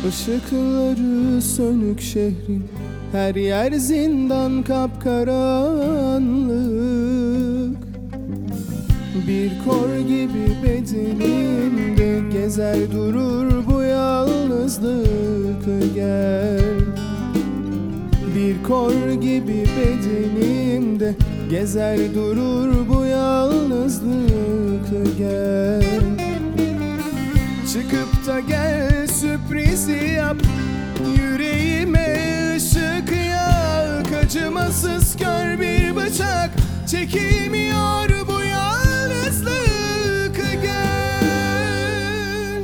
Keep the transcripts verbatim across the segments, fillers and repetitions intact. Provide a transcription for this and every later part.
Işıkları sönük şehrin, her yer zindan kapkaranlık. Bir kor gibi bedenimde gezer durur bu yalnızlık. Gel, bir kor gibi bedenimde gezer durur bu yalnızlık. Gel, çıkıp da gel, sürprizi yap, yüreğime ışık yak. Acımasız kör bir bıçak, çekilmiyor bu yalnızlık. Gel,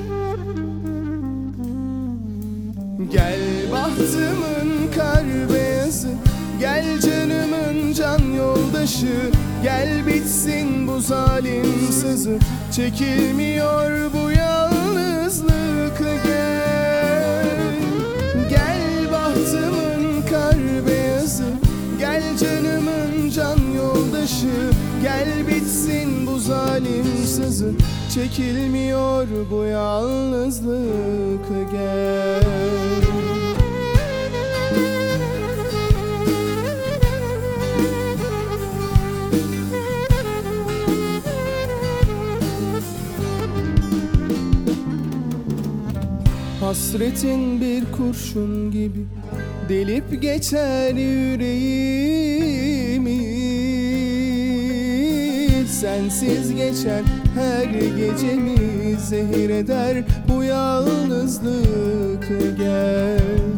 gel bahtımın kar beyazı, gel canımın can yoldaşı. Gel bitsin bu zalim sızı, çekilmiyor bu yalnızlık. Gel, gel bahtımın kar beyazı, gel canımın can yoldaşı. Gel bitsin bu zalim sızı, çekilmiyor bu yalnızlık. Gel, hasretin bir kurşun gibi delip geçer yüreğimi. Sensiz geçen her gecemi zehir eder bu yalnızlık. Gel,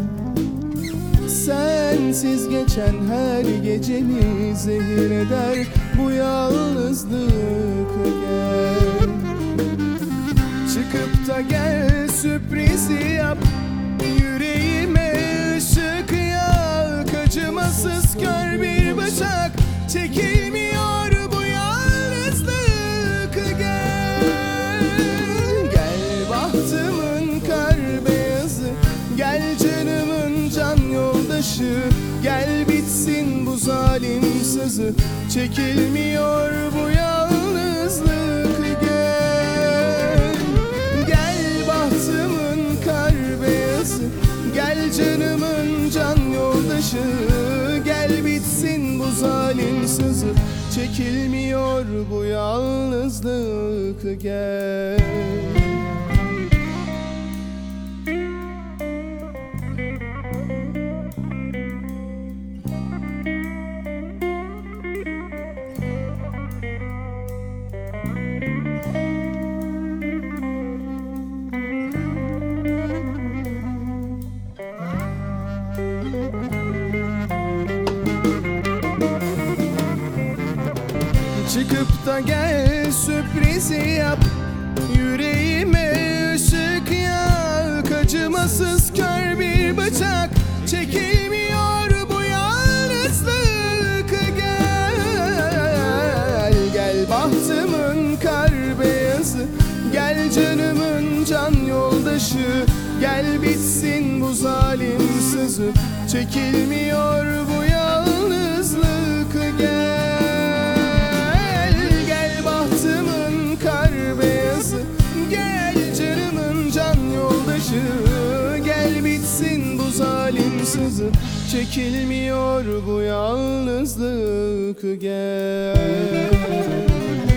sensiz geçen her gecemi zehir eder bu yalnızlık. Gel, çıkıp da gel, sürprizi yap, yüreğime ışık yak. Acımasız kör bir bıçak, çekilmiyor bu yalnızlık. Gel, gel bahtımın kar beyazı, gel canımın can yoldaşı. Gel bitsin bu zalim sızı, çekilmiyor bu yalnızlık. Gel, gel bahtımın kar beyazı, gel canımın can yoldaşı. Gel bitsin bu zalim sızı, çekilmiyor bu yalnızlık. Gel, çıkıp da gel, sürprizi yap, yüreğime ışık yak. Acımasız kör bir bıçak, çekilmiyor bu yalnızlık. Gel, gel bahtımın kar beyazı, gel canımın can yoldaşı. Gel bitsin bu zalim sızı, çekilmiyor bu yalnızlık. Gel, gel bahtımın kar beyazı, gel canımın can yoldaşı. Gel bitsin bu zalim sızı, çekilmiyor bu yalnızlık. Gel.